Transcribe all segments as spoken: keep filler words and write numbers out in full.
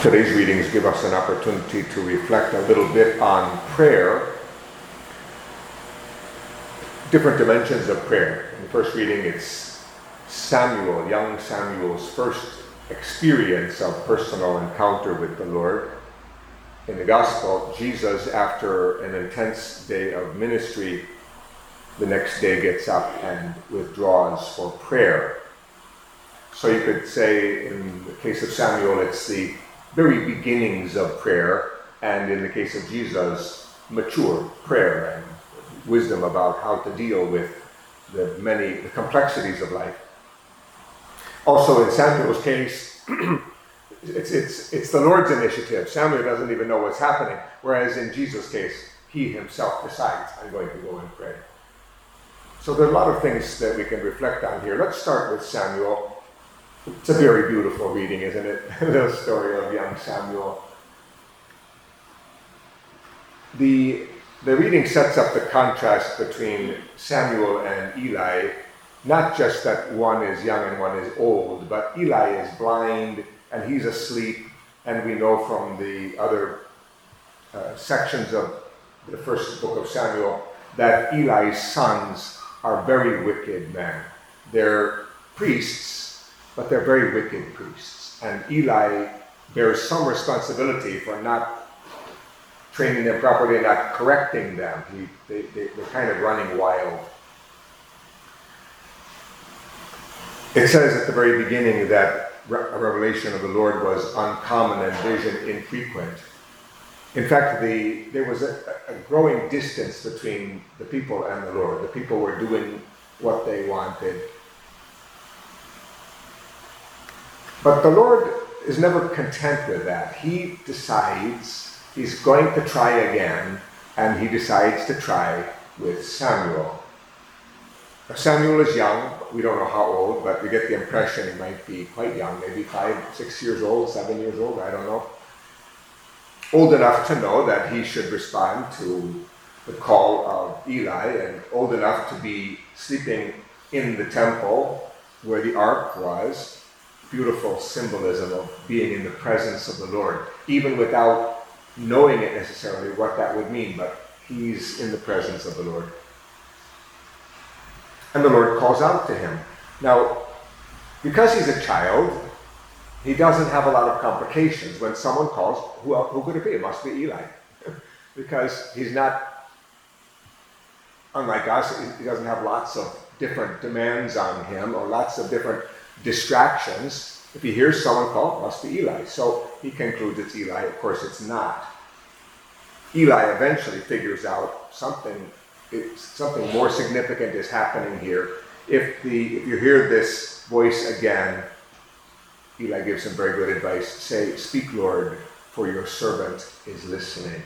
Today's readings give us an opportunity to reflect a little bit on prayer, different dimensions of prayer. In the first reading, it's Samuel, young Samuel's first experience of personal encounter with the Lord. In the Gospel, Jesus, after an intense day of ministry, the next day gets up and withdraws for prayer. So you could say, in the case of Samuel, it's the very beginnings of prayer, and in the case of Jesus, mature prayer and wisdom about how to deal with the many the complexities of life. Also, in Samuel's case, it's it's it's the Lord's initiative. Samuel doesn't even know what's happening, whereas in Jesus' case, he himself decides, I'm going to go and pray. So there are a lot of things that we can reflect on here. Let's start with Samuel. It's a very beautiful reading, isn't it? The story of young Samuel. The, the reading sets up the contrast between Samuel and Eli, not just that one is young and one is old, but Eli is blind and he's asleep, and we know from the other uh, sections of the first book of Samuel that Eli's sons are very wicked men. They're priests, but they're very wicked priests. And Eli bears some responsibility for not training them properly and not correcting them. He, they, they, they're kind of running wild. It says at the very beginning that a revelation of the Lord was uncommon and vision infrequent. In fact, the, there was a, a growing distance between the people and the Lord. The people were doing what they wanted. But the Lord is never content with that. He decides he's going to try again, and he decides to try with Samuel. Now, Samuel is young. We don't know how old, but we get the impression he might be quite young, maybe five, six years old, seven years old, I don't know. Old enough to know that he should respond to the call of Eli, and old enough to be sleeping in the temple where the ark was. Beautiful symbolism of being in the presence of the Lord, even without knowing it necessarily what that would mean, but he's in the presence of the Lord. And the Lord calls out to him. Now, because he's a child, he doesn't have a lot of complications. When someone calls, who, who could it be? It must be Eli. Because he's not, unlike us, he doesn't have lots of different demands on him or lots of different distractions. If he hears someone call, it must be Eli. So he concludes it's Eli. Of course, it's not. Eli eventually figures out something, it's, something more significant is happening here. If the if you hear this voice again, Eli gives him very good advice. Say, "Speak, Lord, for your servant is listening."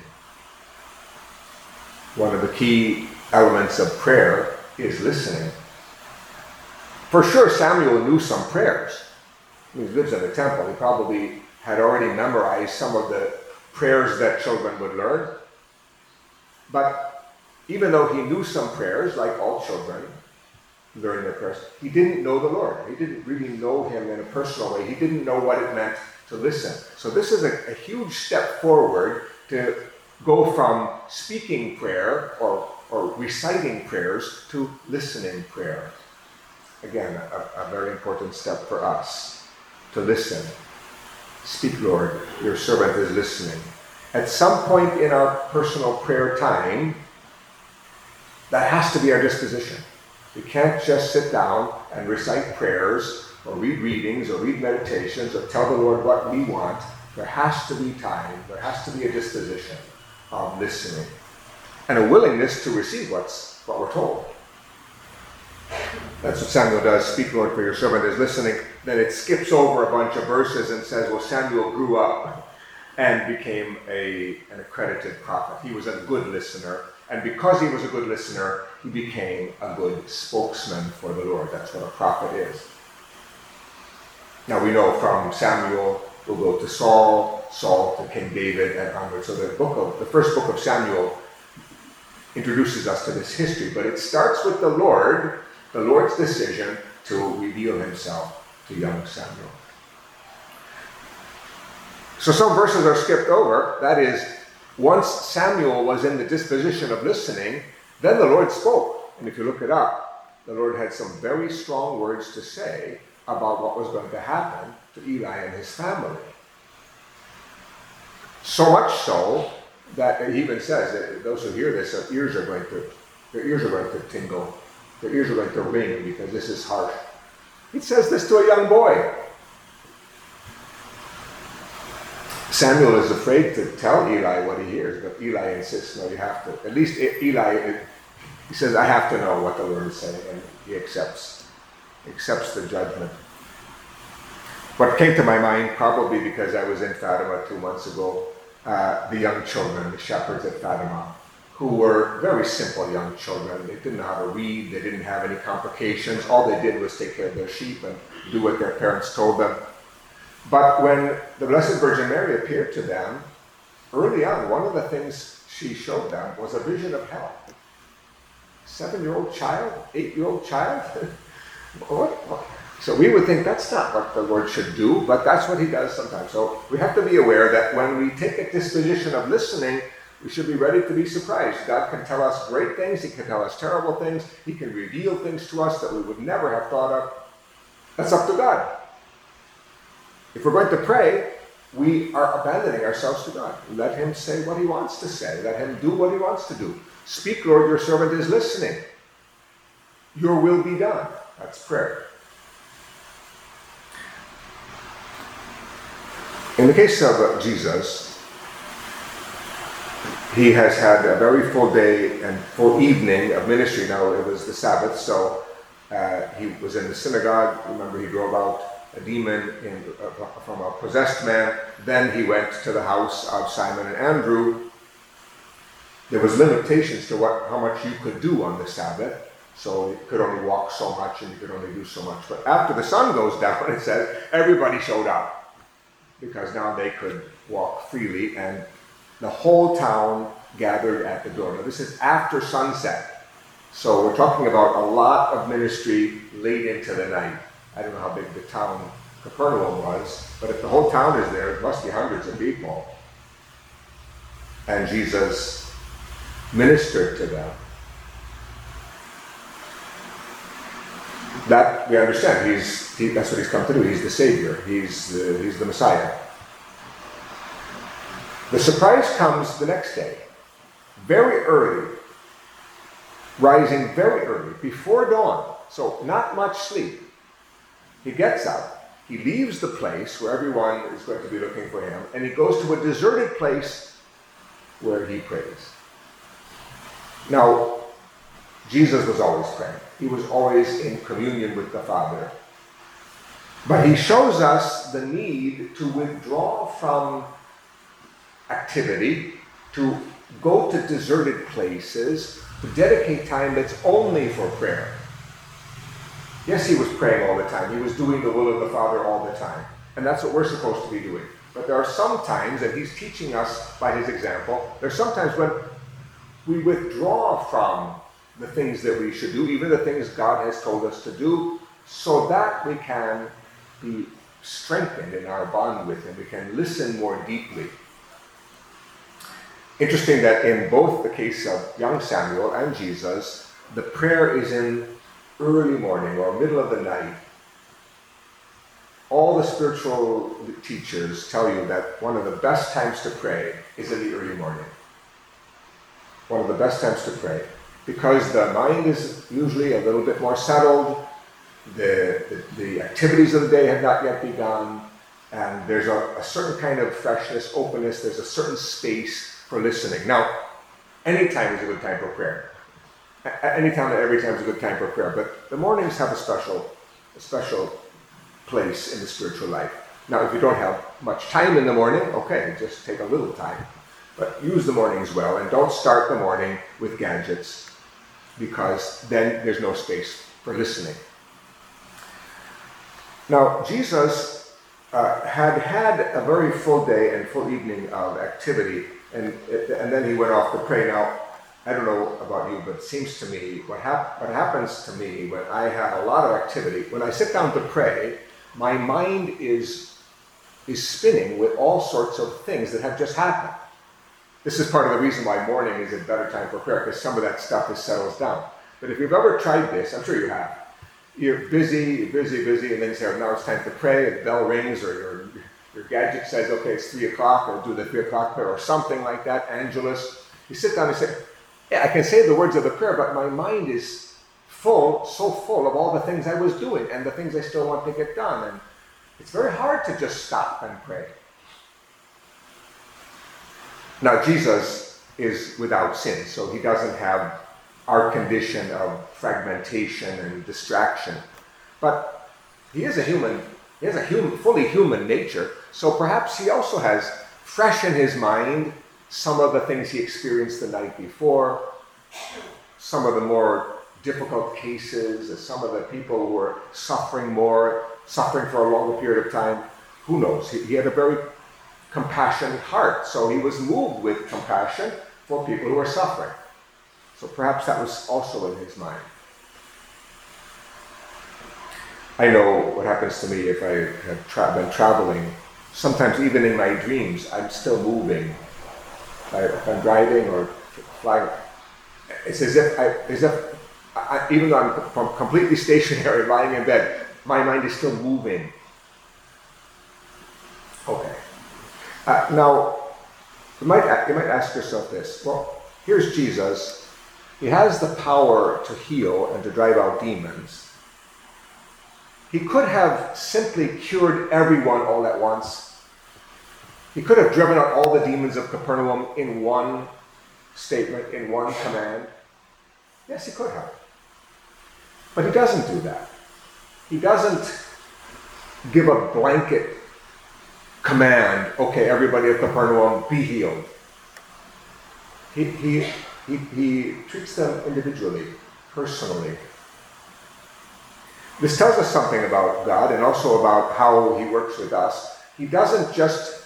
One of the key elements of prayer is listening. For sure, Samuel knew some prayers. He lives in the temple. He probably had already memorized some of the prayers that children would learn. But even though he knew some prayers, like all children learn their prayers, he didn't know the Lord. He didn't really know him in a personal way. He didn't know what it meant to listen. So this is a, a huge step forward to go from speaking prayer or, or reciting prayers to listening prayer. Again, a, a very important step for us, to listen. Speak, Lord, your servant is listening. At some point in our personal prayer time, that has to be our disposition. We can't just sit down and recite prayers or read readings or read meditations or tell the Lord what we want. There has to be time, there has to be a disposition of listening and a willingness to receive what's what we're told. That's what Samuel does. Speak, Lord, for your servant is listening. Then it skips over a bunch of verses and says, well, Samuel grew up and became a, an accredited prophet. He was a good listener. And because he was a good listener, he became a good spokesman for the Lord. That's what a prophet is. Now we know from Samuel, we'll go to Saul, Saul to King David, and onward. So the book of the first book of Samuel introduces us to this history. But it starts with the Lord, the Lord's decision to reveal himself to young Samuel. So some verses are skipped over. That is, once Samuel was in the disposition of listening, then the Lord spoke. And if you look it up, the Lord had some very strong words to say about what was going to happen to Eli and his family. So much so that he even says that those who hear this, their ears are going to, their ears are going to tingle. Their ears are going to ring because this is harsh. He says this to a young boy. Samuel is afraid to tell Eli what he hears, but Eli insists, no, you have to. At least Eli, he says, I have to know what the Lord is saying, and he accepts, accepts the judgment. What came to my mind, probably because I was in Fatima two months ago, uh, the young children, the shepherds at Fatima, who were very simple young children. They didn't know how to read, they didn't have any complications. All they did was take care of their sheep and do what their parents told them. But when the Blessed Virgin Mary appeared to them, early on, one of the things she showed them was a vision of hell. Seven-year-old child, eight-year-old child? what, what? So we would think that's not what the Lord should do, but that's what he does sometimes. So we have to be aware that when we take a disposition of listening, we should be ready to be surprised. God can tell us great things, he can tell us terrible things, he can reveal things to us that we would never have thought of. That's up to God. If we're going to pray, we are abandoning ourselves to God. Let him say what he wants to say. Let him do what he wants to do. Speak, Lord, your servant is listening. Your will be done. That's prayer. In the case of uh, Jesus, he has had a very full day and full evening of ministry. Now, it was the Sabbath, so uh, he was in the synagogue. Remember, he drove out a demon in, uh, from a possessed man. Then he went to the house of Simon and Andrew. There was limitations to what, how much you could do on the Sabbath. So you could only walk so much and you could only do so much. But after the sun goes down, it says, everybody showed up. Because now they could walk freely, and the whole town gathered at the door. Now this is after sunset. So we're talking about a lot of ministry late into the night. I don't know how big the town Capernaum was, but if the whole town is there, it must be hundreds of people. And Jesus ministered to them. That we understand. He's he, that's what he's come to do. He's the Savior. He's the, he's the Messiah. The surprise comes the next day, very early, rising very early, before dawn. So not much sleep. He gets up. He leaves the place where everyone is going to be looking for him, and he goes to a deserted place where he prays. Now, Jesus was always praying. He was always in communion with the Father. But he shows us the need to withdraw from activity, to go to deserted places, to dedicate time that's only for prayer. Yes, he was praying all the time. He was doing the will of the Father all the time. And that's what we're supposed to be doing. But there are some times, and he's teaching us by his example, there's sometimes when we withdraw from the things that we should do, even the things God has told us to do, so that we can be strengthened in our bond with him. We can listen more deeply. Interesting that in both the case of young Samuel and Jesus, the prayer is in early morning or middle of the night. All the spiritual teachers tell you that one of the best times to pray is in the early morning. One of the best times to pray. Because the mind is usually a little bit more settled, the, the, the activities of the day have not yet begun, and there's a, a certain kind of freshness, openness, there's a certain space for listening. Now, any time is a good time for prayer. Any time, every time is a good time for prayer, but the mornings have a special, a special place in the spiritual life. Now, if you don't have much time in the morning, okay, just take a little time. But use the mornings well, and don't start the morning with gadgets, because then there's no space for listening. Now, Jesus uh, had had a very full day and full evening of activity, and, and then he went off to pray. Now, I don't know about you, but it seems to me, what, hap- what happens to me when I have a lot of activity, when I sit down to pray, my mind is is spinning with all sorts of things that have just happened. This is part of the reason why morning is a better time for prayer, because some of that stuff just settles down. But if you've ever tried this, I'm sure you have. You're busy, you're busy, busy, and then you say, oh, now it's time to pray, and the bell rings, or your, your gadget says, okay, it's three o'clock, or do the three o'clock prayer, or something like that, Angelus. You sit down and say, yeah, I can say the words of the prayer, but my mind is full, so full of all the things I was doing, and the things I still want to get done. And it's very hard to just stop and pray. Now, Jesus is without sin, so he doesn't have our condition of fragmentation and distraction. But he is a human, he has a human, fully human nature, so perhaps he also has fresh in his mind some of the things he experienced the night before, some of the more difficult cases, some of the people who were suffering more, suffering for a longer period of time. Who knows? He, he had a very compassionate heart, so he was moved with compassion for people who were suffering. So perhaps that was also in his mind. I know what happens to me if I have tra- been traveling. Sometimes even in my dreams, I'm still moving. I, if I'm driving or flying, it's as if, I, as if I, even though I'm com- completely stationary, lying in bed, my mind is still moving. Okay. Uh, now, you might, you might ask yourself this. Well, here's Jesus. He has the power to heal and to drive out demons. He could have simply cured everyone all at once. He could have driven out all the demons of Capernaum in one statement, in one command. Yes, he could have. But he doesn't do that. He doesn't give a blanket command, okay, everybody at Capernaum, be healed. He, he, he, he treats them individually, personally. This tells us something about God and also about how he works with us. He doesn't just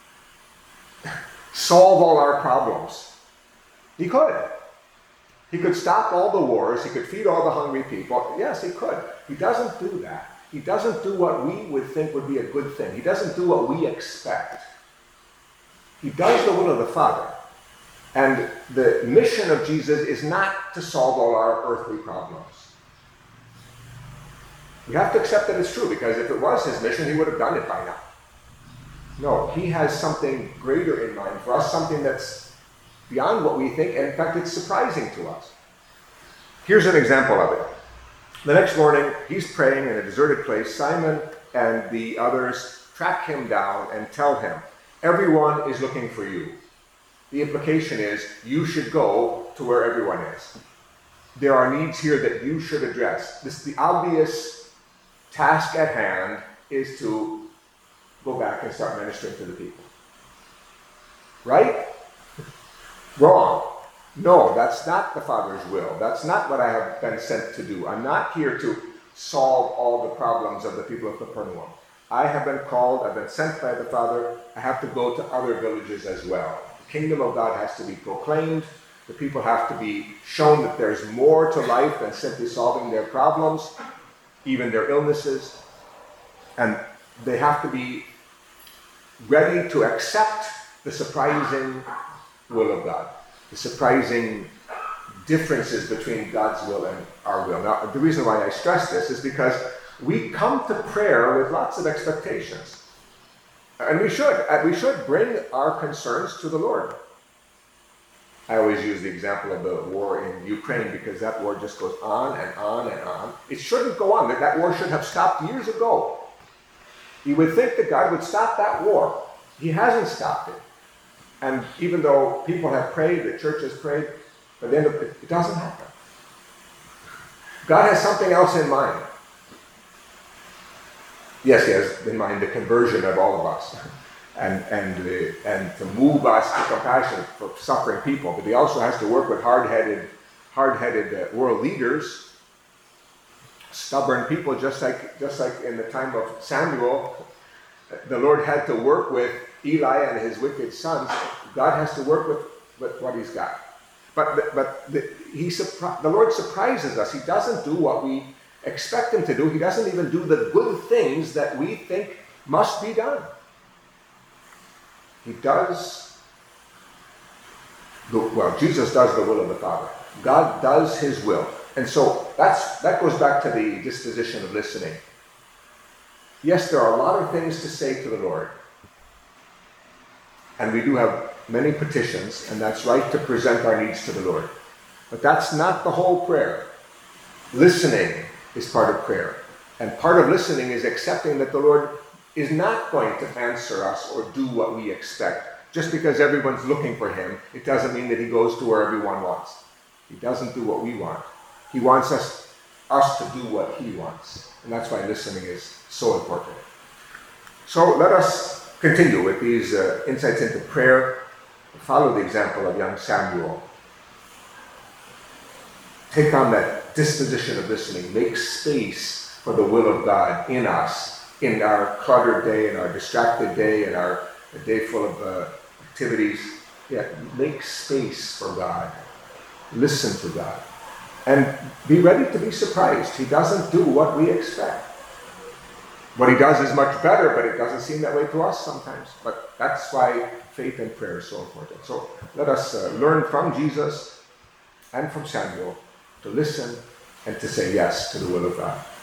solve all our problems. He could. He could stop all the wars. He could feed all the hungry people. Yes, he could. He doesn't do that. He doesn't do what we would think would be a good thing. He doesn't do what we expect. He does the will of the Father. And the mission of Jesus is not to solve all our earthly problems. We have to accept that it's true, because if it was his mission, he would have done it by now. No, he has something greater in mind for us, something that's beyond what we think, and in fact, it's surprising to us. Here's an example of it. The next morning, he's praying in a deserted place. Simon and the others track him down and tell him, everyone is looking for you. The implication is, you should go to where everyone is. There are needs here that you should address. This, the obvious task at hand is to go back and start ministering to the people. Right? Wrong. No, that's not the Father's will. That's not what I have been sent to do. I'm not here to solve all the problems of the people of Capernaum. I have been called, I've been sent by the Father. I have to go to other villages as well. The kingdom of God has to be proclaimed. The people have to be shown that there's more to life than simply solving their problems, even their illnesses. And they have to be ready to accept the surprising will of God, the surprising differences between God's will and our will. Now, the reason why I stress this is because we come to prayer with lots of expectations. And we should. We should bring our concerns to the Lord. I always use the example of the war in Ukraine because that war just goes on and on and on. It shouldn't go on. That war should have stopped years ago. You would think that God would stop that war. He hasn't stopped it. And even though people have prayed, the church has prayed, but then it, it doesn't happen. God has something else in mind. Yes, he has in mind the conversion of all of us and, and, uh, and to move us to compassion for suffering people. But he also has to work with hard-headed, hard-headed uh, world leaders, stubborn people, just like, just like in the time of Samuel. The Lord had to work with Eli and his wicked sons. God has to work with, with what he's got. But, but the, he, the Lord surprises us. He doesn't do what we expect him to do. He doesn't even do the good things that we think must be done. He does, the, well, Jesus does the will of the Father. God does his will. And so that's that goes back to the disposition of listening. Yes, there are a lot of things to say to the Lord. And we do have many petitions, and that's right to present our needs to the Lord. But that's not the whole prayer. Listening is part of prayer. And part of listening is accepting that the Lord is not going to answer us or do what we expect. Just because everyone's looking for him, it doesn't mean that he goes to where everyone wants. He doesn't do what we want. He wants us, us to do what he wants. And that's why listening is so important. So let us continue with these uh, insights into prayer. Follow the example of young Samuel. Take on that disposition of listening. Make space for the will of God in us, in our cluttered day, in our distracted day, in our day full of uh, activities. Yeah, make space for God. Listen to God. And be ready to be surprised. He doesn't do what we expect. What he does is much better, but it doesn't seem that way to us sometimes. But that's why faith and prayer is so important. So let us uh, learn from Jesus and from Samuel to listen and to say yes to the will of God.